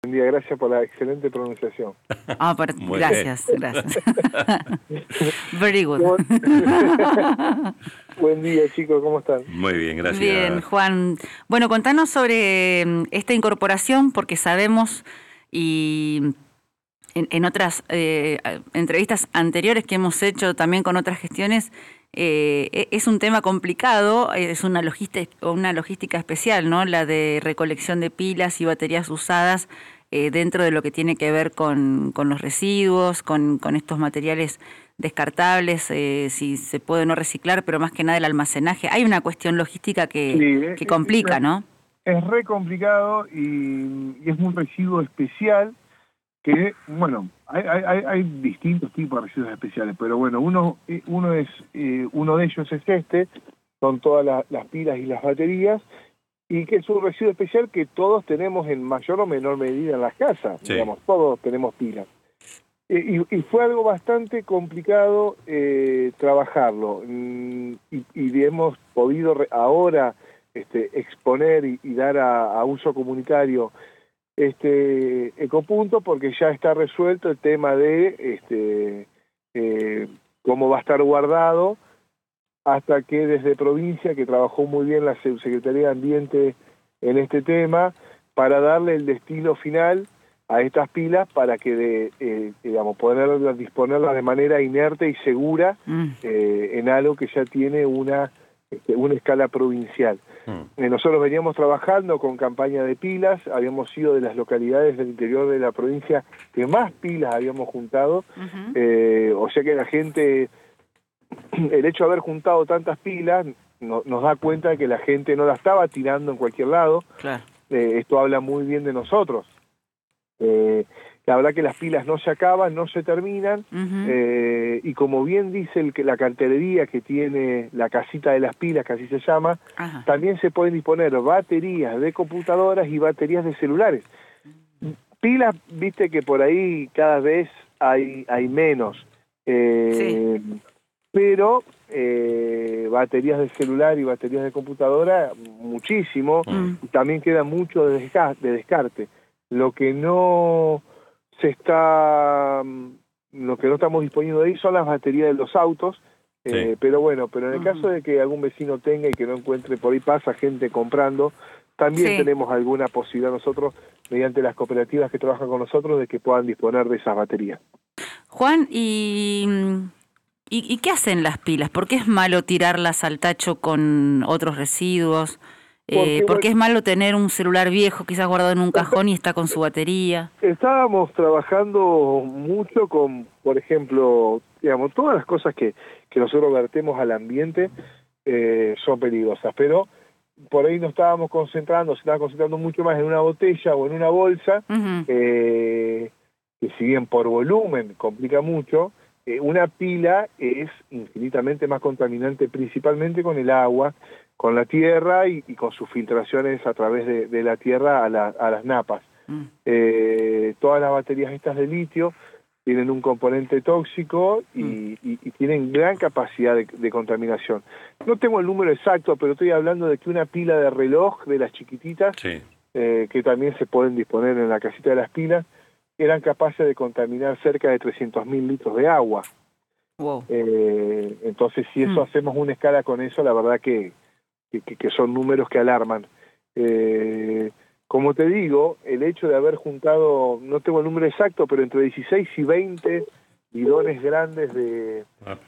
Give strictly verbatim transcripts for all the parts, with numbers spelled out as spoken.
Buen día, gracias por la excelente pronunciación. Ah, por, gracias, gracias. Very good. Buen día, chicos, ¿cómo están? Muy bien, gracias. Bien, Juan. Bueno, contanos sobre esta incorporación, porque sabemos, y en, en otras eh, entrevistas anteriores que hemos hecho también con otras gestiones, eh, es un tema complicado, es una logística, una logística especial, ¿no? La de recolección de pilas y baterías usadas eh, dentro de lo que tiene que ver con, con los residuos, con, con estos materiales descartables, eh, si se puede o no reciclar, pero más que nada el almacenaje. Hay una cuestión logística que, sí, que complica, es, ¿no? Es re complicado y, y es un residuo especial que, bueno, hay, hay, hay distintos tipos de residuos especiales, pero bueno, uno uno es eh, uno de ellos es este, son todas la, las pilas y las baterías, y que es un residuo especial que todos tenemos en mayor o menor medida en las casas, sí. Digamos, todos tenemos pilas. Y, y fue algo bastante complicado eh, trabajarlo, y, y hemos podido re, ahora este, exponer y, y dar a, a uso comunitario este ecopunto, porque ya está resuelto el tema de este eh, cómo va a estar guardado, hasta que desde provincia, que trabajó muy bien la Secretaría de Ambiente en este tema, para darle el destino final a estas pilas para que de, eh, digamos, poder disponerlas de manera inerte y segura mm. eh, en algo que ya tiene una, este, una escala provincial. Mm. Eh, nosotros veníamos trabajando con campaña de pilas, habíamos sido de las localidades del interior de la provincia que más pilas habíamos juntado, uh-huh. eh, o sea que la gente, el hecho de haber juntado tantas pilas no, nos da cuenta de que la gente no la estaba tirando en cualquier lado. Claro. Eh, esto habla muy bien de nosotros. Eh, la verdad que las pilas no se acaban, no se terminan, uh-huh. eh, y como bien dice el, que la cartelería que tiene la casita de las pilas, que así se llama, uh-huh. también se pueden disponer baterías de computadoras y baterías de celulares. Pilas, viste que por ahí cada vez hay, hay menos, eh, sí. pero eh, baterías de celular y baterías de computadora, muchísimo, uh-huh. y también queda mucho de, desca- de descarte. Lo que no se está, lo que no estamos disponiendo ahí son las baterías de los autos, sí. eh, pero bueno, pero en el uh-huh. caso de que algún vecino tenga y que no encuentre, por ahí pasa gente comprando, también sí. tenemos alguna posibilidad nosotros, mediante las cooperativas que trabajan con nosotros, de que puedan disponer de esas baterías. Juan, ¿y, y, y qué hacen las pilas? ¿Por qué es malo tirarlas al tacho con otros residuos? Porque, eh, porque es malo tener un celular viejo quizás guardado en un cajón y está con su batería. Estábamos trabajando mucho con, por ejemplo, digamos, todas las cosas que, que nosotros vertemos al ambiente eh, son peligrosas, pero por ahí nos estábamos concentrando, se estaba concentrando mucho más en una botella o en una bolsa, uh-huh. eh, que si bien por volumen complica mucho, eh, una pila es infinitamente más contaminante, principalmente con el agua, con la tierra y, y con sus filtraciones a través de, de la tierra a, la, a las napas. Mm. Eh, todas las baterías estas de litio tienen un componente tóxico y, mm. y, y tienen gran capacidad de, de contaminación. No tengo el número exacto, pero estoy hablando de que una pila de reloj de las chiquititas, sí. eh, que también se pueden disponer en la casita de las pilas, eran capaces de contaminar cerca de trescientos mil litros de agua. Wow. Eh, entonces, si eso mm. hacemos una escala con eso, la verdad que Que, que son números que alarman. Eh, como te digo, el hecho de haber juntado, no tengo el número exacto, pero entre dieciséis y veinte bidones grandes de,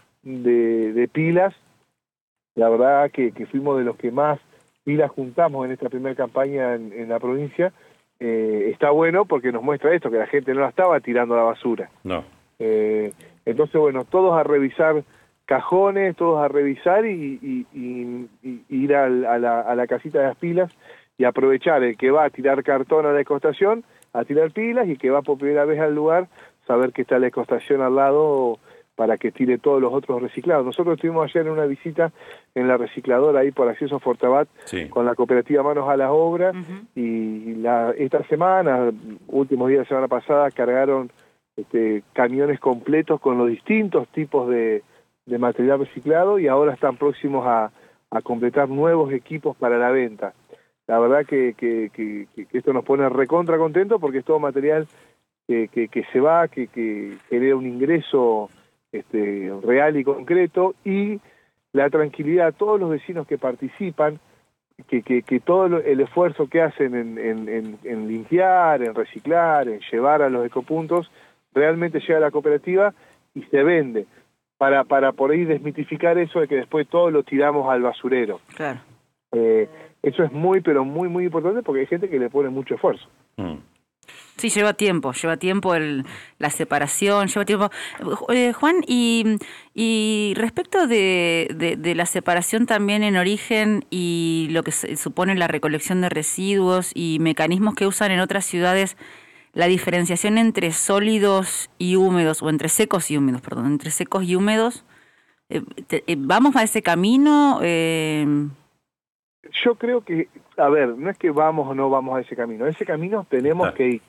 de, de pilas, la verdad que, que fuimos de los que más pilas juntamos en esta primera campaña en, en la provincia, eh, está bueno porque nos muestra esto, que la gente no la estaba tirando a la basura. No. Eh, entonces, bueno, todos a revisar cajones, todos a revisar y, y, y, y ir a la, a la casita de las pilas y aprovechar el que va a tirar cartón a la ecostación, a tirar pilas, y el que va por primera vez al lugar, saber que está la ecostación al lado para que tire todos los otros reciclados. Nosotros estuvimos ayer en una visita en la recicladora ahí por Acceso Fortabat, sí. con la cooperativa Manos a la Obra, uh-huh. y la, esta semana, últimos días de la semana pasada, cargaron este, camiones completos con los distintos tipos de de material reciclado, y ahora están próximos a, a completar nuevos equipos para la venta. la verdad que, que, que, que esto nos pone recontra contentos porque es todo material que, que, que se va, que, que genera un ingreso este, real y concreto, y la tranquilidad a todos los vecinos que participan, que, que, que todo el esfuerzo que hacen en, en, en, en limpiar, en reciclar, en llevar a los ecopuntos, realmente llega a la cooperativa y se vende, para, para por ahí desmitificar eso de que después todo lo tiramos al basurero. Claro. Eh, eso es muy, pero muy, muy importante porque hay gente que le pone mucho esfuerzo. Mm. Sí, lleva tiempo, lleva tiempo el, la separación, lleva tiempo. Eh, Juan, y, y respecto de, de, de la separación también en origen y lo que se supone la recolección de residuos y mecanismos que usan en otras ciudades, la diferenciación entre sólidos y húmedos, o entre secos y húmedos, perdón, entre secos y húmedos, eh, te, eh, ¿vamos a ese camino? Eh... Yo creo que, a ver, no es que vamos o no vamos a ese camino, a ese camino tenemos ah. que ir.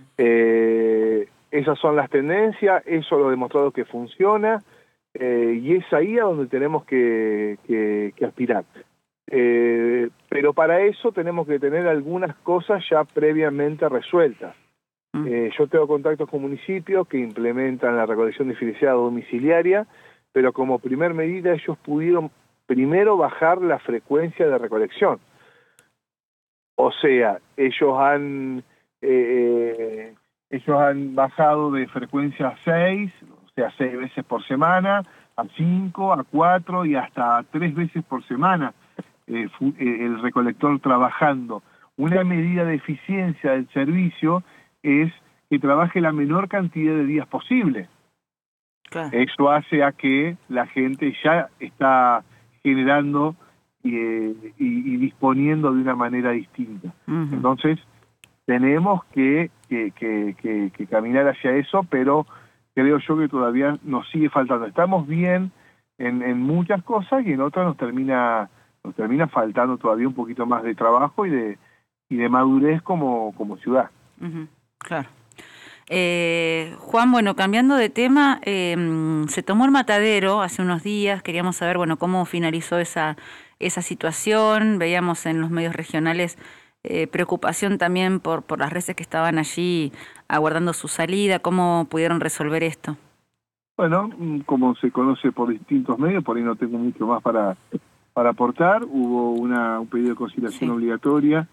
Eh, esas son las tendencias, eso lo ha demostrado que funciona, eh, y es ahí a donde tenemos que, que, que aspirar. Eh, pero para eso tenemos que tener algunas cosas ya previamente resueltas. Eh, yo tengo contactos con municipios que implementan la recolección diferenciada domiciliaria, pero como primer medida ellos pudieron primero bajar la frecuencia de recolección. O sea, ellos han eh, ellos han bajado de frecuencia a seis, o sea, seis veces por semana, a cinco, a cuatro y hasta a tres veces por semana eh, el recolector trabajando. Una medida de eficiencia del servicio es que trabaje la menor cantidad de días posible. Claro. Eso hace a que la gente ya está generando eh, y, y disponiendo de una manera distinta. Uh-huh. Entonces, tenemos que, que, que, que, que caminar hacia eso, pero creo yo que todavía nos sigue faltando. Estamos bien en, en muchas cosas y en otras nos termina nos termina faltando todavía un poquito más de trabajo y de y de madurez como, como ciudad. Uh-huh. Claro. Eh, Juan, bueno, cambiando de tema, eh, se tomó el matadero hace unos días, queríamos saber, bueno, cómo finalizó esa, esa situación, veíamos en los medios regionales eh, preocupación también por, por las reses que estaban allí aguardando su salida, ¿cómo pudieron resolver esto? Bueno, como se conoce por distintos medios, por ahí no tengo mucho más para, para aportar, hubo una, un pedido de conciliación sí. obligatoria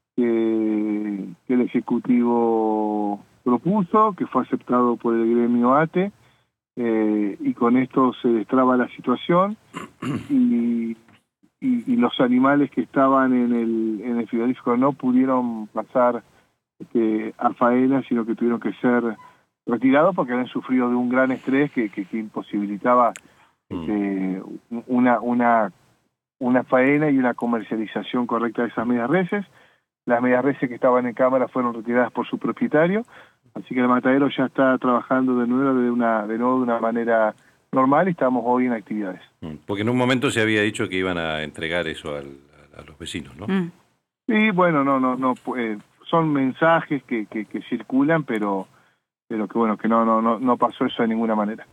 que, que el Ejecutivo propuso, que fue aceptado por el gremio A T E, eh, y con esto se destraba la situación y, y, y los animales que estaban en el, en el frigorífico no pudieron pasar este, a faena, sino que tuvieron que ser retirados porque habían sufrido de un gran estrés que, que, que imposibilitaba este, una, una, una faena y una comercialización correcta de esas medias reses. Las medias reses que estaban en cámara fueron retiradas por su propietario, así que el matadero ya está trabajando de nuevo de una de nuevo de una manera normal y estamos hoy en actividades. Porque en un momento se había dicho que iban a entregar eso al, a, a los vecinos, ¿no? Mm. Sí, bueno, no, no, no, eh, son mensajes que, que, que circulan, pero, pero que bueno, que no, no, no, no pasó eso de ninguna manera.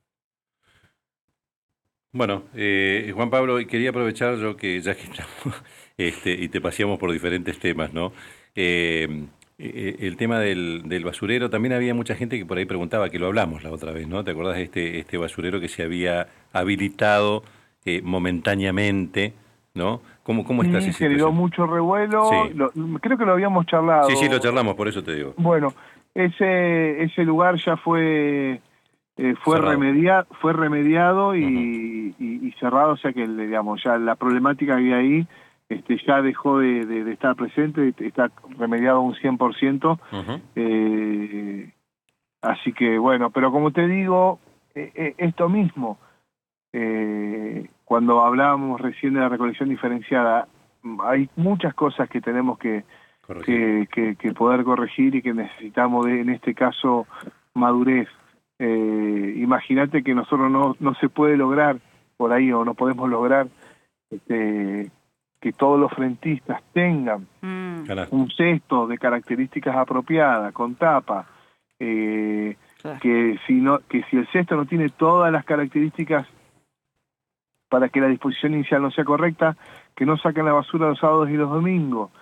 Bueno, eh, Juan Pablo, quería aprovechar yo que ya que estamos este, y te paseamos por diferentes temas, ¿no? Eh, eh, el tema del, del basurero, también había mucha gente que por ahí preguntaba, que lo hablamos la otra vez, ¿no? ¿Te acordás de este, este basurero que se había habilitado eh, momentáneamente, ¿no? ¿Cómo, cómo está sí, esa generó mucho revuelo, sí. lo, creo que lo habíamos charlado. Sí, sí, lo charlamos, por eso te digo. Bueno, ese, ese lugar ya fue... Eh, fue remediado fue remediado y, uh-huh. y, y cerrado, o sea que digamos ya la problemática que hay ahí este ya dejó de, de, de estar presente, está remediado un cien por ciento. Uh-huh. eh, así que bueno, pero como te digo, eh, eh, esto mismo eh, cuando hablábamos recién de la recolección diferenciada, hay muchas cosas que tenemos que que, que, que poder corregir y que necesitamos de, en este caso, madurez. Eh, imagínate que nosotros no, no se puede lograr por ahí o no podemos lograr este, que todos los frentistas tengan mm. un cesto de características apropiadas, con tapa, eh, claro. que, si no, que si el cesto no tiene todas las características para que la disposición inicial no sea correcta, que no saquen la basura los sábados y los domingos,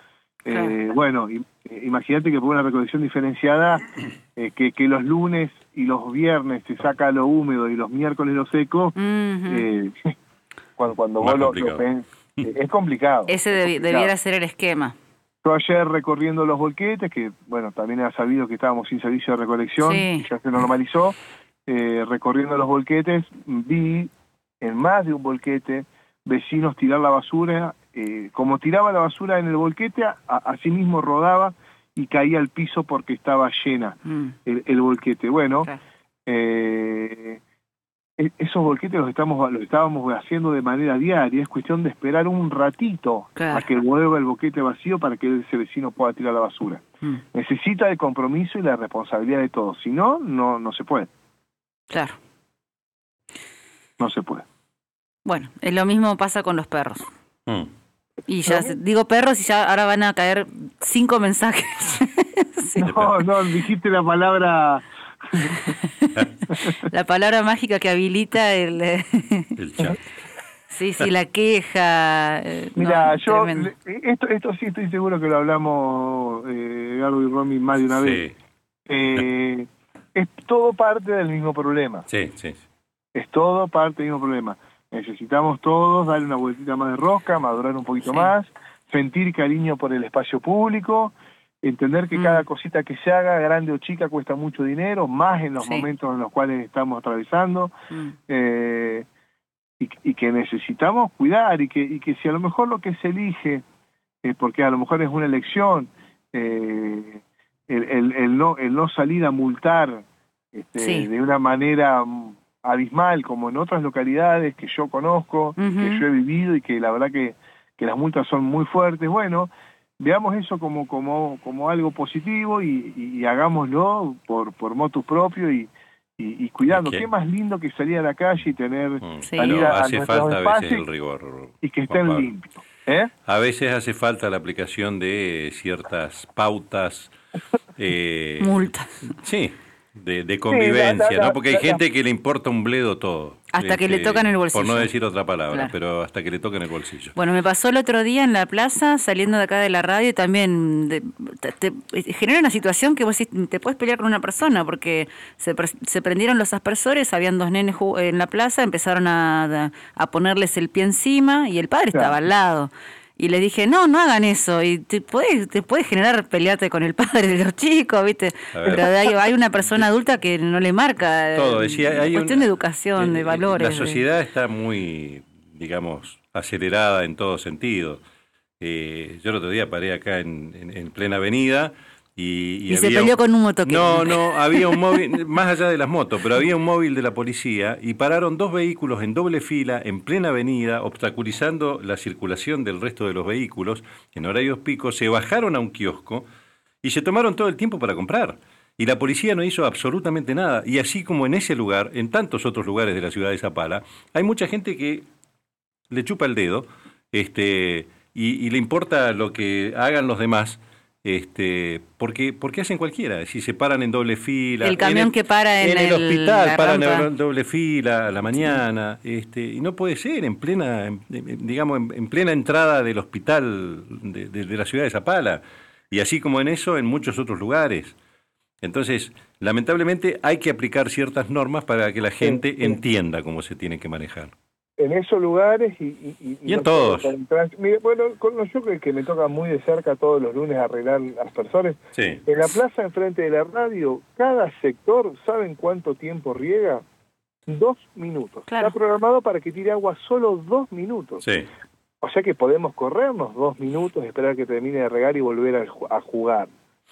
Claro. Eh, bueno, y, eh, imagínate que por una recolección diferenciada, eh, que, que los lunes y los viernes se saca lo húmedo y los miércoles lo seco, uh-huh. eh, cuando, cuando vos lo, lo pen, eh, es complicado. Ese es debi- complicado. debiera ser el esquema. Yo ayer recorriendo los volquetes, que bueno, también era sabido que estábamos sin servicio de recolección, sí. y ya se normalizó, eh, recorriendo los volquetes, vi en más de un volquete vecinos tirar la basura, eh, como tiraba la basura en el volquete, a, así mismo rodaba y caía al piso porque estaba llena mm. el, el volquete. Bueno, okay. eh, esos volquetes los estamos los estábamos haciendo de manera diaria, es cuestión de esperar un ratito claro. a que vuelva el volquete vacío para que ese vecino pueda tirar la basura. Mm. Necesita el compromiso y la responsabilidad de todos, si no, no, no se puede. Claro. No se puede. Bueno, es lo mismo pasa con los perros. Mm. Y ya ¿No? digo perros y ya ahora van a caer cinco mensajes. sí. No, no, dijiste la palabra... la palabra mágica que habilita el... el chat. Sí, sí, la queja. Mira, no, yo, tremendo. esto esto sí estoy seguro que lo hablamos, eh, Garbo y Romy, más de una sí. vez. Eh, es todo parte del mismo problema. Sí, sí. Es todo parte del mismo problema. Necesitamos todos darle una vueltita más de rosca, madurar un poquito sí. más, sentir cariño por el espacio público, entender que mm. cada cosita que se haga, grande o chica, cuesta mucho dinero, más en los sí. momentos en los cuales estamos atravesando, mm. eh, y, y que necesitamos cuidar, y que, y que si a lo mejor lo que se elige, eh, porque a lo mejor es una elección, eh, el, el, el, no, el no salir a multar este, sí. de una manera... abismal, como en otras localidades que yo conozco, uh-huh. que yo he vivido y que la verdad que, que las multas son muy fuertes. Bueno, veamos eso como como como algo positivo y, y, y hagámoslo por por motus propio y, y, y cuidando. ¿Qué? Qué más lindo que salir a la calle y tener sí. salir a, hace a falta a veces el rigor y que estén limpios. ¿Eh? A veces hace falta la aplicación de ciertas pautas. Eh, multas. Sí. De, de convivencia, sí, la, la, ¿no? Porque hay la, gente la, que le importa un bledo todo. Hasta este, que le tocan el bolsillo. Por no decir otra palabra, claro. pero hasta que le toquen el bolsillo. Bueno, me pasó el otro día en la plaza, saliendo de acá de la radio, y también de, te, te, genera una situación que vos te puedes pelear con una persona, porque se, se prendieron los aspersores, habían dos nenes en la plaza, empezaron a, a ponerles el pie encima, y el padre claro. estaba al lado. Y le dije, no, no hagan eso, y te puede, te puede generar pelearte con el padre de los chicos, ¿viste? Pero hay, hay una persona adulta que no le marca. Todo, decía, hay cuestión una, de educación, eh, de valores. La sociedad de... está muy, digamos, acelerada en todo sentido. Eh, yo el otro día paré acá en, en, en plena avenida y... Y, y se peleó un... con un motoquero. No, no, había un móvil, más allá de las motos, pero había un móvil de la policía y pararon dos vehículos en doble fila en plena avenida, obstaculizando la circulación del resto de los vehículos en horarios picos, se bajaron a un kiosco y se tomaron todo el tiempo para comprar. Y la policía no hizo absolutamente nada. Y así como en ese lugar, en tantos otros lugares de la ciudad de Zapala, hay mucha gente que le chupa el dedo este, y, y le importa lo que hagan los demás. Este, porque porque hacen cualquiera, si se paran en doble fila, el camión el, que para en, en el, el hospital paran en doble fila a la mañana, sí. este, y no puede ser en plena, en, digamos en, en plena entrada del hospital de, de, de la ciudad de Zapala, y así como en eso en muchos otros lugares. Entonces, lamentablemente hay que aplicar ciertas normas para que la gente sí, sí. entienda cómo se tiene que manejar. En esos lugares y... Y, y, y en no todos. Mira, bueno, con los yo que, que me toca muy de cerca todos los lunes arreglar aspersores, sí. en la plaza enfrente de la radio, cada sector, ¿saben cuánto tiempo riega? Dos minutos. Claro. Está programado para que tire agua solo dos minutos. Sí. O sea que podemos corrernos dos minutos, esperar que termine de regar y volver a, a jugar.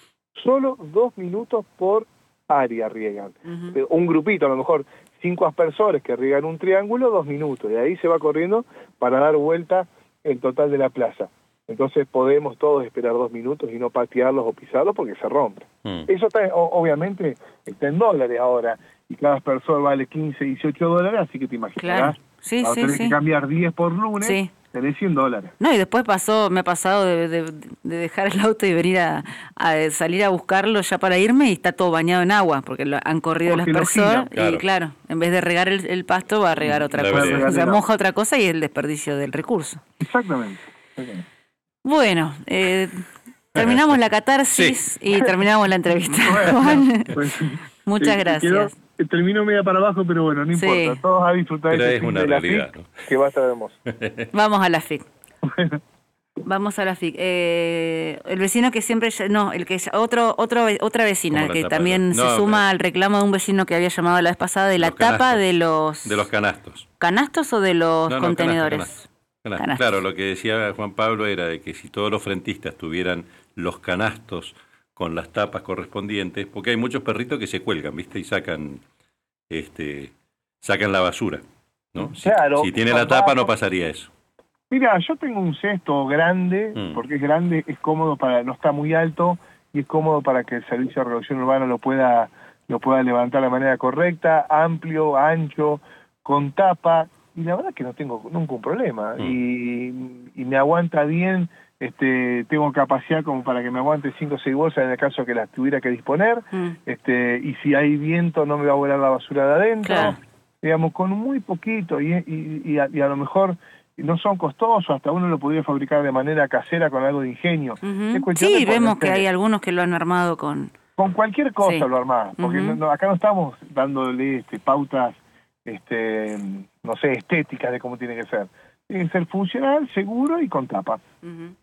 Solo dos minutos por área riegan. Uh-huh. Un grupito, a lo mejor cinco aspersores que riegan un triángulo, dos minutos. Y ahí se va corriendo para dar vuelta el total de la plaza. Entonces podemos todos esperar dos minutos y no patearlos o pisarlos porque se rompe. Uh-huh. Eso está, obviamente está en dólares ahora. Y cada aspersor vale quince, dieciocho dólares, así que te imaginarás. Claro. Sí, Ahora sí, tenés sí. que cambiar diez por lunes. Sí. Tenés cien dólares. No, y después pasó, me ha pasado de, de, de dejar el auto y venir a, a salir a buscarlo ya para irme y está todo bañado en agua, porque lo, han corrido porque el aspersor y claro. claro, en vez de regar el, el pasto va a regar otra La cosa. verdad. O sea, moja otra cosa y el desperdicio del recurso. Exactamente. Exactamente. Bueno, eh, terminamos la catarsis sí. y terminamos la entrevista. Bueno, pues, muchas gracias. Quedó, termino media para abajo, pero bueno, no sí. importa. Todos a disfrutar pero de es una realidad, F I C, ¿no? que va a estar hermoso. Vamos a la F I C. Bueno. Vamos a la F I C. Eh, el vecino que siempre... No, el que otro, otro otra vecina que también no, se suma no, al reclamo de un vecino que había llamado la vez pasada de la tapa canastos, de los... De los canastos. ¿Canastos o de los no, no, contenedores? Canastos, canastos. Canastos. Claro, lo que decía Juan Pablo era de que si todos los frentistas tuvieran los canastos con las tapas correspondientes, porque hay muchos perritos que se cuelgan, ¿viste? Y sacan este sacan la basura, ¿no? Si, claro, si tiene la tapa no pasaría eso. Mira, yo tengo un cesto grande, mm. porque es grande, es cómodo para, no está muy alto, y es cómodo para que el servicio de recolección urbana lo pueda, lo pueda levantar de manera correcta, amplio, ancho, con tapa, y la verdad que no tengo nunca un problema, mm. y, y me aguanta bien, este, tengo capacidad como para que me aguante cinco o seis bolsas en el caso que las tuviera que disponer, mm. este, y si hay viento no me va a volar la basura de adentro, claro. digamos, con muy poquito, y, y, y, a, y a lo mejor... no son costosos, hasta uno lo podría fabricar de manera casera con algo de ingenio. Uh-huh. Sí, vemos que hay algunos que lo han armado con... Con cualquier cosa sí. lo armás, porque uh-huh. no, acá no estamos dándole este, pautas, este, no sé, estéticas de cómo tiene que ser. Tiene que ser funcional, seguro y con tapa. Uh-huh.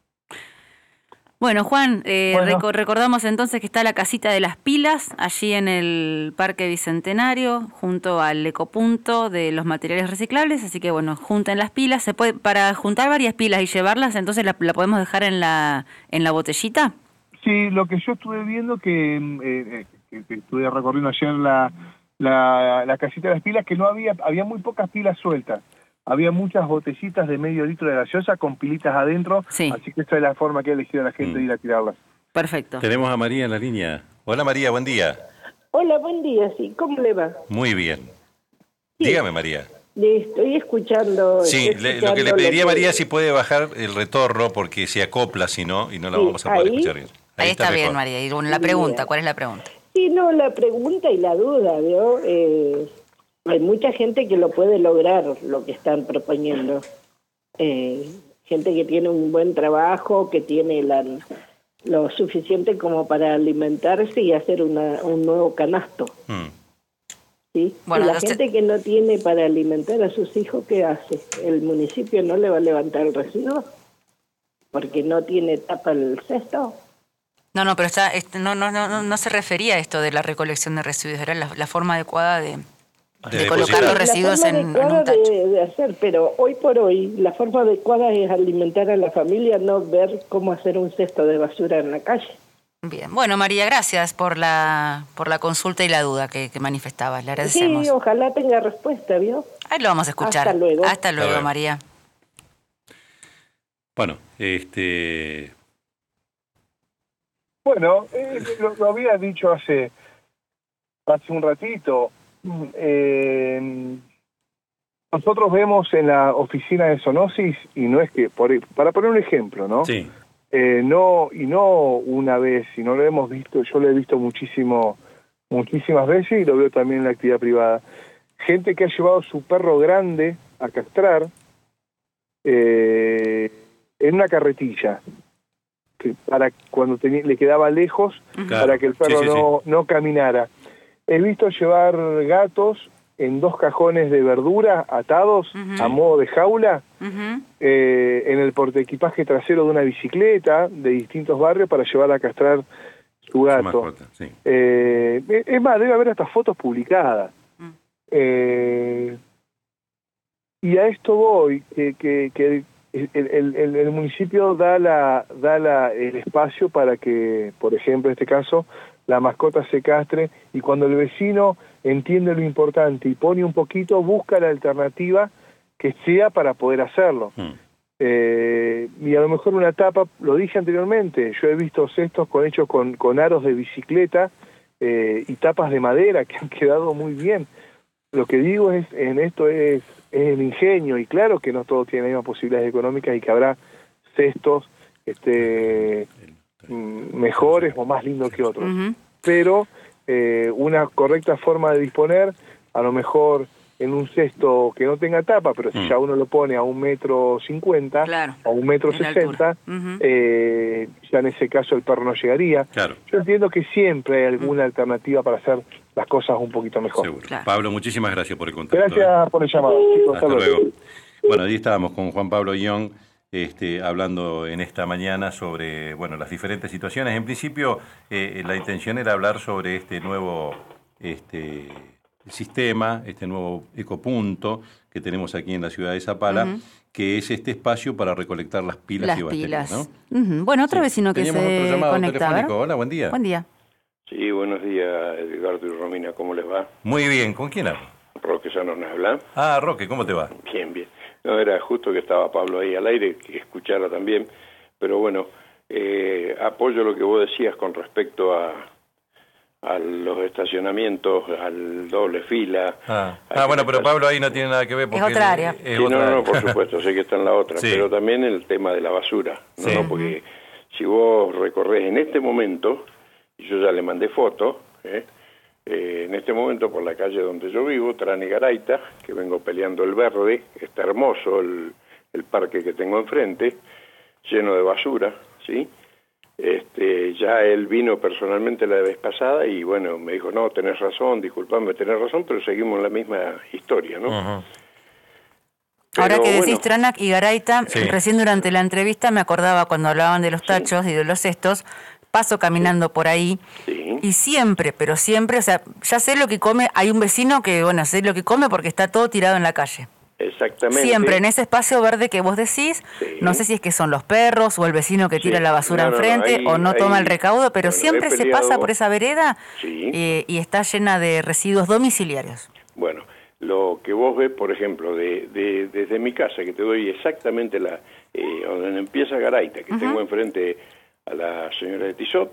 Bueno, Juan, eh, bueno. Rec- recordamos entonces que está la casita de las pilas, allí en el Parque Bicentenario, junto al ecopunto de los materiales reciclables, así que bueno, junten las pilas, se puede, para juntar varias pilas y llevarlas, entonces la, la podemos dejar en la en la botellita. Sí, lo que yo estuve viendo, que, eh, que, que estuve recorriendo ayer la, la, la casita de las pilas, que no había, había muy pocas pilas sueltas. Había muchas botellitas de medio litro de gaseosa con pilitas adentro, sí. así que esta es la forma que ha elegido la gente mm. de ir a tirarlas. Perfecto. Tenemos a María en la línea. Hola María, buen día. Hola, buen día, sí. ¿Cómo le va? Muy bien. Sí. Dígame, María. Le estoy escuchando. Sí, estoy le, escuchando lo que le pediría a que... María si puede bajar el retorno porque se acopla, si no, y no la sí, vamos a poder ahí, escuchar bien. Ahí, ahí está, está bien, María. Y bueno, la pregunta, ¿cuál es la pregunta? Sí, no, la pregunta y la duda, ¿vio? Eh... Hay mucha gente que lo puede lograr, lo que están proponiendo. Eh, gente que tiene un buen trabajo, que tiene la, lo suficiente como para alimentarse y hacer una, un nuevo canasto. Mm. ¿Sí? Bueno, y la gente se... que no tiene para alimentar a sus hijos, ¿qué hace? ¿El municipio no le va a levantar el residuo? ¿Porque no tiene tapa el cesto? No, no, pero está, este, no, no, no, no se refería a esto de la recolección de residuos, era la, la forma adecuada de... De, de colocar los residuos en, en un tacho. De, de hacer, pero hoy por hoy la forma adecuada es alimentar a la familia, no ver cómo hacer un cesto de basura en la calle. Bien, bueno María, gracias por la por la consulta y la duda que, que manifestabas, le agradecemos. Sí, ojalá tenga respuesta, ¿vio? Ahí lo vamos a escuchar. Hasta luego. Hasta luego, Hasta María. Bueno, este... Bueno, eh, lo, lo había dicho hace, hace un ratito. Eh, nosotros vemos en la oficina de zoonosis, y no es que, por, para poner un ejemplo, ¿no? Sí. Eh, no, y no una vez, sino lo hemos visto, yo lo he visto muchísimo, muchísimas veces y lo veo también en la actividad privada. Gente que ha llevado su perro grande a castrar eh, en una carretilla, que para cuando tenía, le quedaba lejos, claro. para que el perro sí, sí, no, sí. no caminara. He visto llevar gatos en dos cajones de verdura atados uh-huh. a modo de jaula uh-huh. eh, en el portaequipaje trasero de una bicicleta de distintos barrios para llevar a castrar su gato. Mascota, sí. eh, es más, debe haber hasta fotos publicadas. Uh-huh. Eh, y a esto voy, que, que, que el, el, el, el municipio da, la, da la, el espacio para que, por ejemplo, en este caso, la mascota se castre, y cuando el vecino entiende lo importante y pone un poquito, busca la alternativa que sea para poder hacerlo. Mm. Eh, y a lo mejor una tapa, lo dije anteriormente, yo he visto cestos con, hechos con, con aros de bicicleta eh, y tapas de madera que han quedado muy bien. Lo que digo es, en esto es, es el ingenio, y claro que no todos tienen las mismas posibilidades económicas y que habrá cestos este mejores o más lindos que otros, uh-huh. pero eh, una correcta forma de disponer, a lo mejor en un cesto que no tenga tapa, pero si Mm. ya uno lo pone a un metro cincuenta, Claro, a un metro en sesenta, altura. Ujú. eh, ya en ese caso el perro no llegaría. Claro. Yo entiendo que siempre hay alguna alternativa para hacer las cosas un poquito mejor. Seguro. Claro. Pablo, muchísimas gracias por el contacto. ¿eh? Gracias por el llamado, chicos. Hasta luego. Bueno, ahí estábamos con Juan Pablo Young, este, hablando en esta mañana sobre, bueno, las diferentes situaciones. En principio, eh, la intención era hablar sobre este nuevo este, sistema, este nuevo ecopunto que tenemos aquí en la ciudad de Zapala, uh-huh. que es este espacio para recolectar las pilas las y baterías, pilas. ¿no? Uh-huh. Bueno, otro sí. vecino que Teníamos se otro llamado conecta. telefónico. Hola, buen día. Buen día. Sí, buenos días, Edgardo y Romina, ¿cómo les va? Muy bien, ¿con quién hablo? Roque Sanón habla. Ah, Roque, ¿cómo te va? Bien, bien. No, era justo que estaba Pablo ahí al aire, que escuchara también, pero bueno, eh, apoyo lo que vos decías con respecto a, a los estacionamientos, al doble fila. Ah, ah bueno, pero Pablo ahí no tiene nada que ver porque es otra área. Es sí, otra no, área. no, por supuesto, sé que está en la otra, sí. Pero también el tema de la basura, ¿no? Sí. no porque si vos recorres en este momento, y yo ya le mandé foto, ¿eh? Eh, en este momento por la calle donde yo vivo, Trani Garaita, que vengo peleando el verde, está hermoso el, el parque que tengo enfrente, lleno de basura, ¿sí? Este, ya él vino personalmente la vez pasada y bueno, me dijo, no, tenés razón, disculpame, tenés razón, pero seguimos en la misma historia, ¿no? Uh-huh. Pero, ahora que decís bueno, Tranac y Garaita, sí. Recién durante la entrevista me acordaba cuando hablaban de los tachos sí. y de los cestos, paso caminando sí. por ahí sí. y siempre, pero siempre, o sea, ya sé lo que come, hay un vecino que, bueno, sé lo que come porque está todo tirado en la calle. Exactamente. Siempre en ese espacio verde que vos decís, sí. no sé si es que son los perros o el vecino que tira sí. la basura no, no, enfrente no, ahí, o no toma ahí, el recaudo, pero bueno, siempre se pasa por esa vereda sí. eh, y está llena de residuos domiciliarios. Bueno, lo que vos ves, por ejemplo, de, de, desde mi casa, que te doy exactamente la eh, donde empieza Garaita, que uh-huh. tengo enfrente a la señora de Tizot,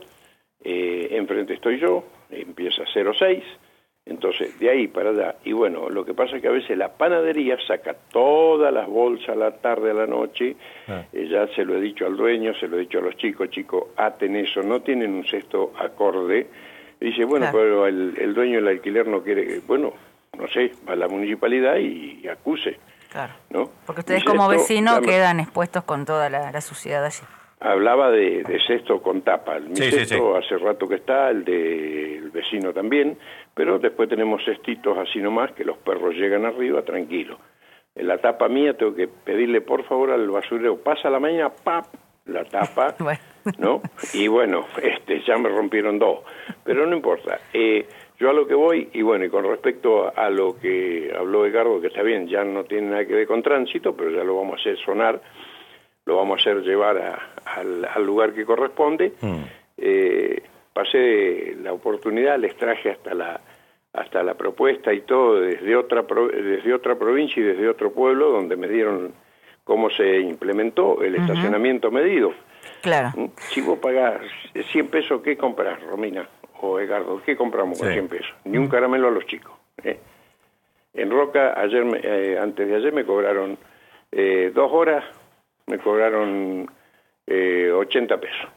eh, enfrente estoy yo, empieza cero seis, entonces de ahí para allá, y bueno, lo que pasa es que a veces la panadería saca todas las bolsas a la tarde, a la noche, ah. eh, ya se lo he dicho al dueño, se lo he dicho a los chicos, chicos, aten eso, no tienen un cesto acorde, y dice, bueno, claro. pero el, el dueño del alquiler no quiere, bueno, no sé, va a la municipalidad y, y acuse, claro. ¿no? Porque ustedes como vecinos quedan expuestos con toda la, la suciedad allí. Hablaba de, de cesto con tapa, mi sí, cesto sí, sí. hace rato que está, el del vecino también, pero después tenemos cestitos así nomás que los perros llegan arriba tranquilos. En la tapa mía tengo que pedirle por favor al basurero, pasa la mañana, ¡pap!, la tapa, bueno. ¿no? Y bueno, este ya me rompieron dos, pero no importa. Eh, yo a lo que voy, y bueno, y con respecto a, a lo que habló Edgardo, que está bien, ya no tiene nada que ver con tránsito, pero ya lo vamos a hacer sonar, lo vamos a hacer llevar a, al, al lugar que corresponde. Mm. Eh, pasé la oportunidad, les traje hasta la hasta la propuesta y todo desde otra desde otra provincia y desde otro pueblo donde me dieron cómo se implementó el uh-huh. estacionamiento medido. Claro. Si vos pagás cien pesos, ¿qué compras, Romina o Edgardo? ¿Qué compramos sí. con cien pesos? Ni un caramelo a los chicos. ¿eh? En Roca, ayer me, eh, antes de ayer me cobraron eh, dos horas, me cobraron eh, ochenta pesos.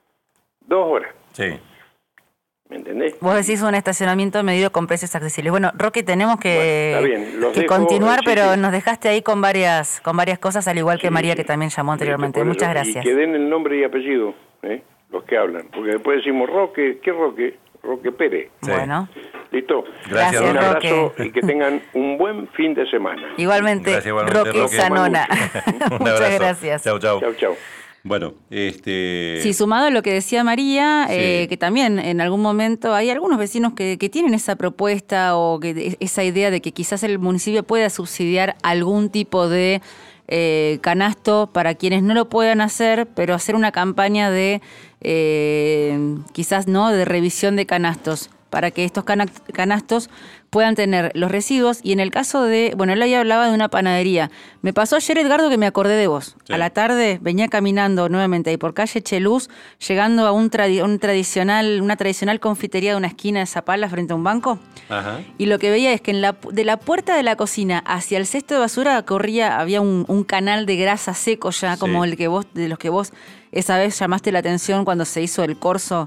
Dos horas. Sí. ¿Me entendés? Vos decís un estacionamiento medido con precios accesibles. Bueno, Roque, tenemos que, bueno, está bien. Los que dejo, continuar, sí, pero sí. nos dejaste ahí con varias con varias cosas, al igual que sí, María, que también llamó anteriormente. Sí, Muchas eso. gracias. Y que den el nombre y apellido, ¿eh? Los que hablan. Porque después decimos Roque, ¿qué Roque? Roque Pérez. Sí. Bueno. Listo. Gracias, un abrazo Roque. Y que tengan un buen fin de semana. Igualmente, gracias, igualmente Roque, Roque Sanona. Muchas gracias. Chau, chau. Chau, chau. Bueno, este... Sí, sumado a lo que decía María, sí. eh, que también en algún momento hay algunos vecinos que, que tienen esa propuesta o que esa idea de que quizás el municipio pueda subsidiar algún tipo de eh, canasto para quienes no lo puedan hacer, pero hacer una campaña de eh, quizás no de revisión de canastos para que estos canastos puedan tener los residuos. Y en el caso de, bueno, él ahí hablaba de una panadería. Me pasó ayer, Edgardo, que me acordé de vos. Sí. A la tarde venía caminando nuevamente ahí por calle Cheluz, llegando a un, tradi- un tradicional, una tradicional confitería de una esquina de Zapala frente a un banco. Ajá. Y lo que veía es que en la, de la puerta de la cocina hacia el cesto de basura corría, había un, un canal de grasa seco ya, sí. como el que vos, de los que vos esa vez llamaste la atención cuando se hizo el corso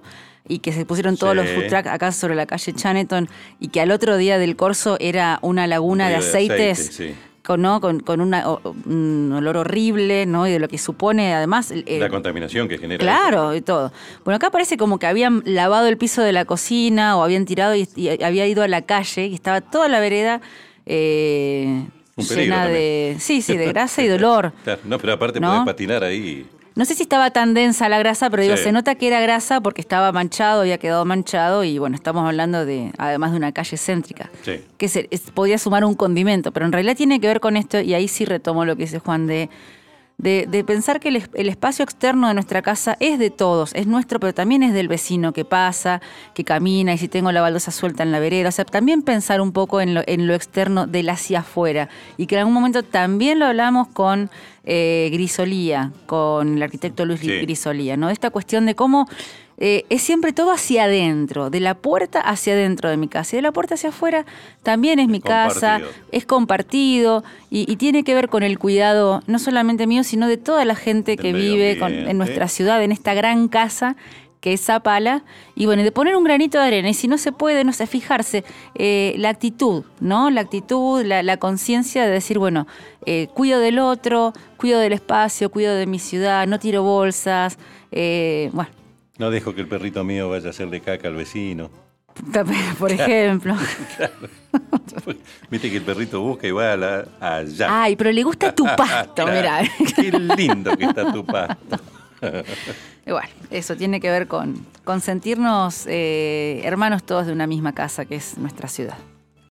y que se pusieron todos Sí. los food trucks acá sobre la calle Chaneton y que al otro día del corso era una laguna de Río de aceites aceite, sí. con, ¿no? con, con una, o- un olor horrible, ¿no? Y de lo que supone además... el- La contaminación que genera. Claro, eso. y todo. Bueno, acá parece como que habían lavado el piso de la cocina o habían tirado y, y había ido a la calle y estaba toda la vereda eh, Un peligro llena de... Sí, sí, de grasa y dolor. Claro, no, pero aparte ¿No? podés patinar ahí. No sé si estaba tan densa la grasa, pero digo, Sí. se nota que era grasa porque estaba manchado, había quedado manchado y bueno, estamos hablando de, además de una calle céntrica, Sí. que se, es- podía sumar un condimento, pero en realidad tiene que ver con esto y ahí sí retomo lo que dice Juan de, de, de pensar que el, es- el espacio externo de nuestra casa es de todos, es nuestro, pero también es del vecino que pasa, que camina y si tengo la baldosa suelta en la vereda, o sea, también pensar un poco en lo, en lo externo del hacia afuera y que en algún momento también lo hablamos con eh, Grisolía, con el arquitecto Luis Sí. Grisolía, ¿no? Esta cuestión de cómo eh, es siempre todo hacia adentro, de la puerta hacia adentro de mi casa y de la puerta hacia afuera también es mi casa, compartido. es compartido y, y tiene que ver con el cuidado no solamente mío, sino de toda la gente Del que medio vive con- ambiente. en nuestra ciudad, en esta gran casa que es Zapala, y bueno, de poner un granito de arena, y si no se puede, no sé, fijarse, eh, la actitud, ¿no? La actitud, la, la conciencia de decir, bueno, eh, cuido del otro, cuido del espacio, cuido de mi ciudad, no tiro bolsas, eh, bueno, No dejo que el perrito mío vaya a hacerle caca al vecino. por ejemplo. Viste que el perrito busca y va a la- allá. Ay, pero le gusta tu pasto, Claro. mirá. Qué lindo que está tu pasto. Y bueno, eso tiene que ver con, con sentirnos eh, hermanos todos de una misma casa, que es nuestra ciudad.